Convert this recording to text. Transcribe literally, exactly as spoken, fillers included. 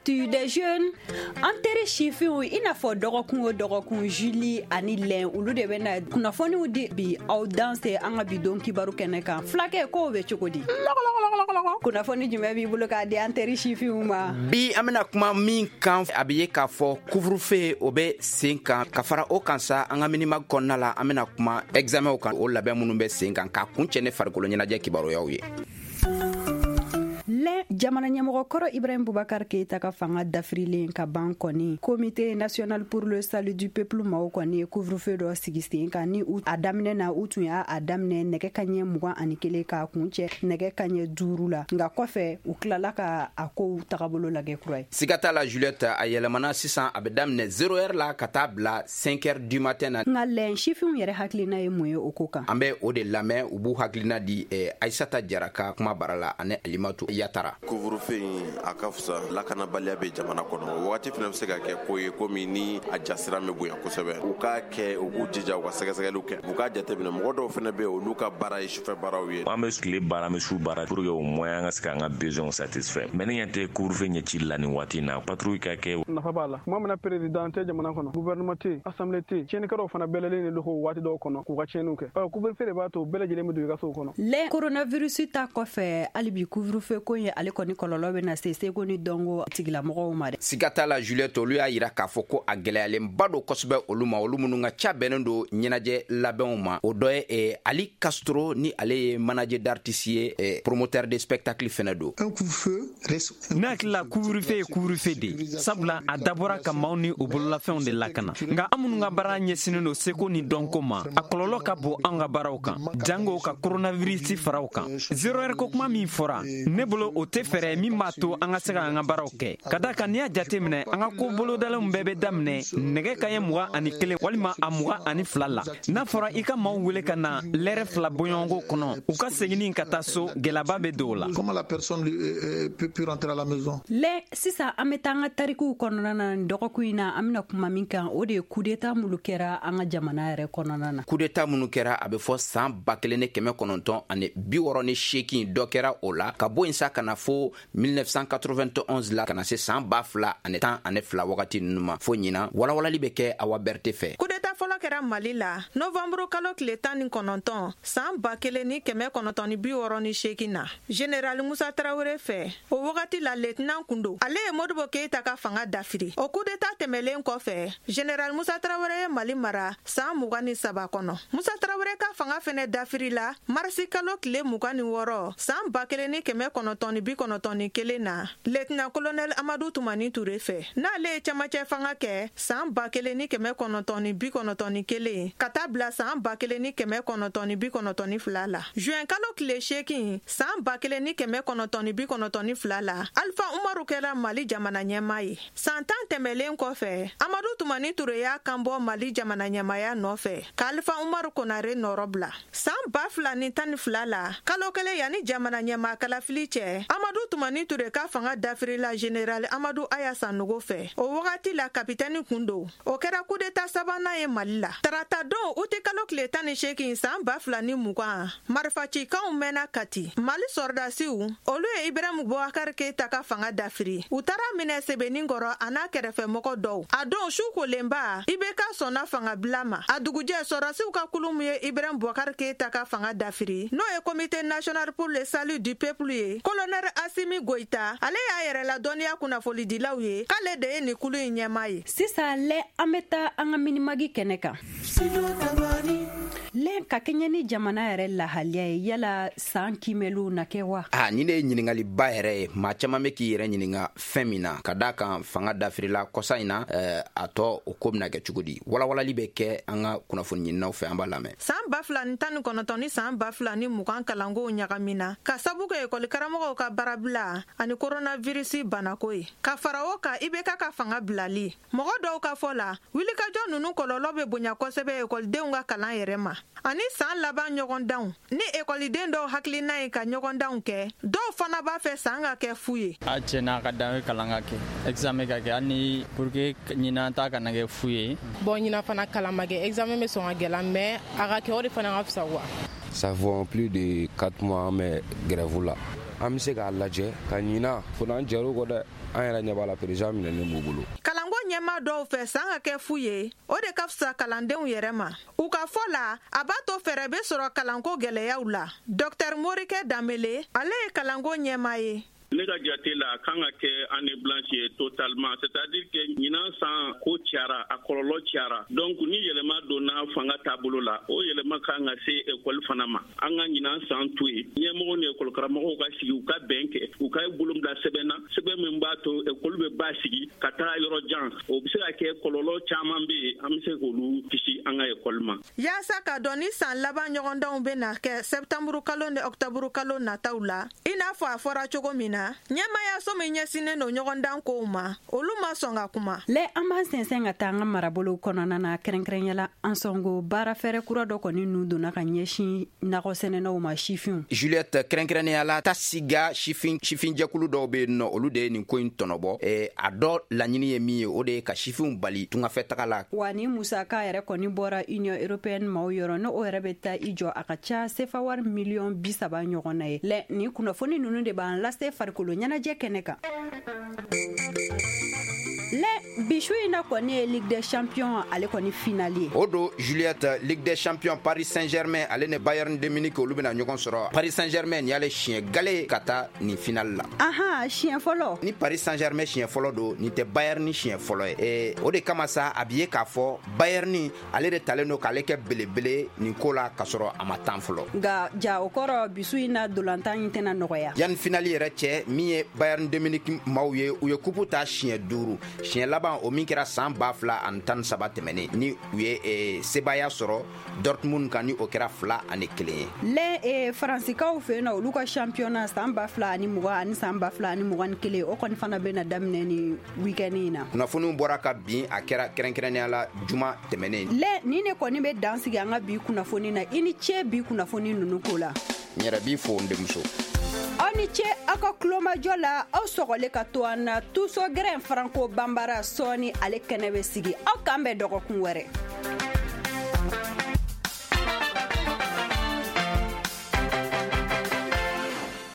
L'actu des jeunes an teri sifinw i n'a fɔ dɔgɔkun o dɔgɔkun Julie ani Lɛn olu de bɛna kunnafoniw di bi aw danse an ka bidon kibaru kɛnɛ kan. Fulakɛ k'o bɛ cogo di? Kunnafoni jumɛn b'i bolo k'a di an teri sifinw ma? Bi an bɛna kuma min kan a bɛ ye k'a fɔ couvre-feu o bɛ sen kan ka fara o kan sa an ka minima kɔnɔna la an bɛna kuma examenw kan o labɛn minnu bɛ sen kan k'a kun cɛ ne farikolo ɲɛnajɛ kibaruyaw ye. Lɛn jamana ɲɛmɔgɔ kɔrɔ Ibrahim Boubacar Keita ka fanga dafirilen ka ban kɔni Comité national pour le salut du peuple maaw kɔni couvre-feu dɔ sigi sen kan ni a daminɛ na u tun y'a a daminɛ nɛgɛ kaɲɛ mugan ani kelen k'a kun cɛ nɛgɛ kaɲɛ duuru la nka kɔfɛ u tilala ka a kow tagabolo lagɛ kura ye. Siga t'a la Juliette a yɛlɛmana sisan a bɛ daminɛ zéro heure la ka taa bila cinq heures du matin na. Nka Lɛn sifinw yɛrɛ hakilina ye mun ye o ko kan? An bɛ o de lamɛn u b'u hakilina di eh, Aïssata Jara ka kuma bara la ani Alimatu Yatara. Couvre-feu a ka fisa lakanabaliya bɛ jamana kɔnɔ wagati fana bɛ se ka kɛ ko ye komi ni a jasira bɛ bonya kosɛbɛ u k'a kɛ u k'u jija u ka sɛgɛsɛgɛliw kɛ u k'a jateminɛ mɔgɔ dɔw fana bɛ yen olu ka baara ye sufɛ baaraw ye. An bɛ tile baara an bɛ su baara pour que au moins an ka se k'an ka besoins satisfait mais ni ɲɛ tɛ couvre-feu ɲɛci la nin waati in na patrouille ka kɛ. Nafa b'a la tuma min na président tɛ jamana kɔnɔ gouvernement tɛ assemblée tɛ tiɲɛnikɛlaw fana bɛlɛlen de don waati dɔw kɔnɔ k'u ka tiɲɛniw kɛ ɔ couvre-feu de b'a to bɛɛ lajɛlen bɛ don i ka sow kɔnɔ. Lɛn coronavirus ta kɔfɛ hali bi couvre-feu ko ye ale kɔni kɔlɔlɔ bɛ na se seko ni dɔnko tigilamɔgɔw ma dɛ. Siga t'a la Juliette olu y'a yira k'a fɔ ko a gɛlɛyalenba don kosɛbɛ olu ma olu minnu ka ca bɛnnen don ɲɛnajɛ labɛnw ma o dɔ ye eh, Ali Castro ni ale ye manager d'artiste ye eh, promoteur de spectacle fɛnɛ don. Ne hakili la couvre-feu ye couvre-feu de sabula a dabɔra ka maaw ni u bololafɛnw de lakana nka an minnu ka baara ɲɛsinen don seko ni dɔnko ma a kɔlɔlɔ ka bon an ka baaraw kan jango ka coronavirus faraw kan zéro heure ko kuma min fɔra ne bolo o tɛ fɛɛrɛ min b'a to an ka se ka an ka baaraw kɛ ka da kan n'i y'a jate minɛ an ka ko bolodalenw bɛɛ bɛ daminɛ nɛgɛ kaɲɛ mugan ani kelen walima a mugan ani fila la n'a fɔra i ka maaw wele ka na lɛrɛ fila bɔɲɔgɔnko kɔnɔ u ka seginin ka taa so gɛlɛyaba bɛ don o la. Lɛn sisan an bɛ taa an ka tarikuw kɔnɔna na dɔgɔkun in na an bɛna kuma min kan o de ye coup d'état minnu kɛra an ka jamana yɛrɛ kɔnɔna na. Coup d'état minnu kɛra a bɛ fɔ san ba kelen ni kɛmɛ kɔnɔntɔn ani bi wɔɔrɔ ni seegin dɔ kɛra o la ka bɔ yen sa ka na fo mille neuf cent quatre-vingt-onze la ka na se san ba fila ani tan ani fila wagati ninnu ma fo ɲina walawalali bɛ kɛ Awa Berete fɛ. Coup d'état fɔlɔ kɛra Mali la novembre kalo tile tan ni kɔnɔntɔn san ba kelen ni kɛmɛ kɔnɔntɔn ni bi wɔɔrɔ ni seegin na Général Musa Tarawele fɛ o wagati la lieutenant Kundo ale ye Modibo Keita ka fanga dafiri o coup d'état tɛmɛlen kɔfɛ Général Musa Tarawele ye Mali mara san mugan ni saba kɔnɔ Musa Tarawele ka fanga fɛnɛ dafiri la marisi kalo tile mugan ni wɔɔrɔ san ba kelen ni kɛmɛ kɔnɔntɔn ni bi kɔnɔntɔn ni kelen na lieutenant colonel Amadou Toumani Touré fɛ n'ale ye camacɛ fanga kɛ san ba kelen ni kɛmɛ kɔnɔntɔn ni bi kɔnɔntɔn ni kelen ka taa bila san ba kelen ni kɛmɛ kɔnɔntɔn ni bi kɔnɔntɔn ni fila la juin kalo tile seegin san ba kelen ni kɛmɛ kɔnɔntɔn ni bi kɔnɔntɔn ni fila la Alpha Umaru kɛra Mali jamana ɲɛmaa ye san tan tɛmɛlen kɔfɛ Amadou Toumani Touré y'a kan bɔ Mali jamana ɲɛmaaya nɔfɛ ka Alpha Umaru Konare nɔrɔ bila san ba fila ni tan ni fila la kalo kelen yanni jamana ɲɛmaa kalafili cɛ Amadou Toumani Touré ka fanga dafirila Général Amadou Aya Sanogo fɛ o wagati la kapitɛni kun don o kɛra coup d'état sabanan ye Mali la tarata don uti kalo tile tan ni seegin san ba fila ni mugan marifacikanw mɛnna Kati Mali sɔrdasiw olu ye Ibrahim Boubacar Keita ka fanga dafiri u taara minɛ Sebenikɔrɔ a n'a kɛrɛfɛmɔgɔ dɔw a don su kolenba I B K sɔnna fanga bila ma a dugujɛ sɔrɔdasiw ka kulu min ye Ibrahim Boubacar Keita ka fanga dafiri n'o ye Comité national pour le salut du peuple ye colonel Assimi Goïta ale y'a yɛrɛ la dɔnniya kunnafonidilaw ye k'ale de ye nin kulu in ɲɛmaa ye. Sisan Lɛn an bɛ taa an ka minimagi kɛnɛ kan. Lɛn ka kɛɲɛ ni jamana yɛrɛ lahaliya ye yala san kimɛliw na kɛ wa? Ah, ni ne ye ɲininkaliba yɛrɛ ye maa caman bɛ k'i yɛrɛ ɲininka fɛn min na ka da kan fanga dafirila kɔsa in na eh, a tɔ o ko bɛna kɛ cogo di walawalali bɛ kɛ an ka kunnafoni ɲininaw fɛ an b'a lamɛn. San ba fila ni tan ni kɔnɔntɔn ni san ba fila ni mugan kalankow ɲagamina ka sabu kɛ ekɔli karamɔgɔw ka baarabila ani coronavirus banako ye ka fara o kan I B K ka fanga bilali mɔgɔ dɔw ka fɔ la wulikajɔ ninnu kɔlɔlɔ bɛ bonya kosɛbɛ ekɔlidenw ka kalan yɛrɛ ma ani san laban ɲɔgɔndanw ni ekɔliden dɔw hakilina ye ka ɲɔgɔndanw kɛ dɔw fana b'a fɛ san ka kɛ fu ye. A tiɲɛna ka dan ye kalan ka kɛ examen ka kɛ hali ni pour que ɲinan ta kana kɛ fu ye. Bon ɲinan fana kalan ma kɛ examen bɛ sɔn ka gɛlɛya mais a ka kɛ o de fana ka fisa wa. Ça fait plus de quatre mois mais grève là. an bɛ se k'a lajɛ ka ɲina fana an jɛr'o kɔ dɛ an yɛrɛ ɲɛ b'a la président minɛnen b'u bolo. Kalanko ɲɛmaa dɔw fɛ san ka kɛ fu ye o de ka fisa kalandenw yɛrɛ ma. U ka fɔ la a b'a to fɛɛrɛ bɛ sɔrɔ kalanko gɛlɛyaw la. Docteur Morikɛ Danbele ale ye kalanko ɲɛmaa ye. Ne ka jate la a kan ka kɛ année blanche ye totalement, c'est-à-dire que ɲinan san ko cayara a kɔlɔlɔ cayara, donc ni yɛlɛma donna fanga taabolo la o yɛlɛma kan ka se école fana ma. An ka ɲinan san to yen ɲɛmɔgɔw ni école karamɔgɔw ka sigi u ka bɛn kɛ u ka bolo bila sɛbɛn na sɛbɛn min b'a to école bɛ ba sigi ka taa yɔrɔ jan o bɛ se ka kɛ kɔlɔlɔ caman bɛ yen an bɛ se k'olu kisi an ka école ma. Yaasa ka dɔn ni san laban ɲɔgɔndanw bɛ na kɛ septembre kalo ni octobre kalo nataw la i n'a fɔ a fɔra cogo min na ɲɛmaya so min ɲɛsinnen don ɲɔgɔndan kow ma olu ma sɔn ka kuma. Le an b'an sɛnsɛn ka taa an ka marabolo kɔnɔna na kɛrɛnkɛrɛnyala an sɔngo baara fɛrɛ kura dɔ kɔni n'u donna ka ɲɛsin nakɔsɛnɛnaw ma sifinw. Juliette, kɛrɛnkɛrɛnneyala Tasiga sifin sifin jɛkulu dɔw bɛ yen nɔ olu de ye nin ko in tɔnɔbɔ. Eh, a dɔ laɲini ye min ye o de ye ka sifinw bali tungafɛ taga la. Wa ni musaka yɛrɛ kɔni bɔra Union Européenne maaw yɔrɔ ne o yɛrɛ bɛ taa i jɔ a ka ca sefa wari miliyɔn bi saba ɲɔgɔn na ye. Le ni kunnafoni ninnu de b'an lase farikolo ɲɛnajɛ kɛnɛ kan. Le bisu ina kɔni ye Ligue des Champions ale kɔni finali. O do Juliette, Ligue des Champions Paris Saint-Germain ale ne Bayern de Munich olu bɛna ɲɔgɔn sɔrɔ. Paris Saint-Germain ni y'ale siɲɛ gale ka taa nin finale la. Aha, siɲɛ fɔlɔ. Ni Paris Saint-Germain siɲɛ fɔlɔ do nin tɛ Bayern ni siɲɛ fɔlɔ ye. Eh, o de kama sa a bi ye k'a fɔ Bayern ale de talen do k'ale kɛ belebele nin ko la ka sɔrɔ a ma tan fɔlɔ. Nka ja o kɔrɔ bisu ina dolantan in tɛna nɔgɔya. Yani finale yɛrɛ cɛ min ye Bayern de Munich maaw ye u ye kupu ta siɲɛ duuru. Siɲɛ laban o min kɛra san ba fila ani tan saba tɛmɛnen ni u ye eh, sebaya sɔrɔ Dortmund kan ni o kɛra fila ani kelen ye. Le eh, faransikaw fɛ yen nɔ olu ka championnat san ba fila ani mugan ani san ba fila ani mugan ni kelen o kɔni fana bɛna daminɛ ni weekend in na. Kunnafoniw bɔra ka bin a kɛra kɛrɛnkɛrɛnnenya la juma tɛmɛnen. Le ni ne kɔni bɛ dan sigi an ka bi kunnafoni na i ni ce bi kunnafoni ninnu ko la. N yɛrɛ b'i fo n denmuso. Aw ni ce aw ka kulomajɔ la aw sɔgɔlen ka to an na tuso gɛrɛn Franco Bambara sɔɔni ale kɛnɛ bɛ sigi aw k'an bɛn dɔgɔkun wɛrɛ.